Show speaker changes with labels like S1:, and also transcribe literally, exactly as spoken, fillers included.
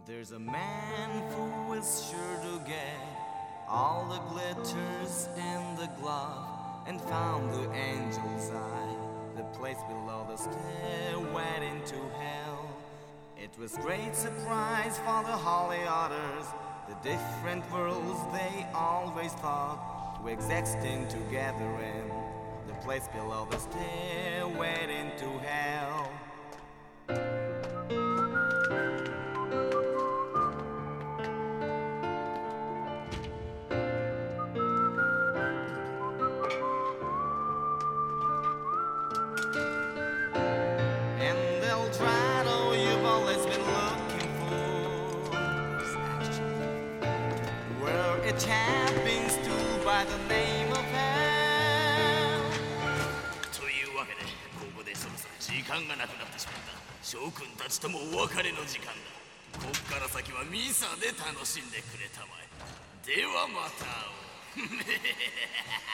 S1: There's a man who is sure to get all the glitters in the glove and found the angel's eye, the place below the stairway into hell. It was great surprise for the holy orders, the different worlds they always thought to existing together in the place below the stairway into hell. It happens to by the name of hell.
S2: というわけで、ここでそろそろ時間がなくなってしまった。諸君たちともお別れの時間だ。こっから先はミサで楽しんでくれたまえ。ではまた会おう。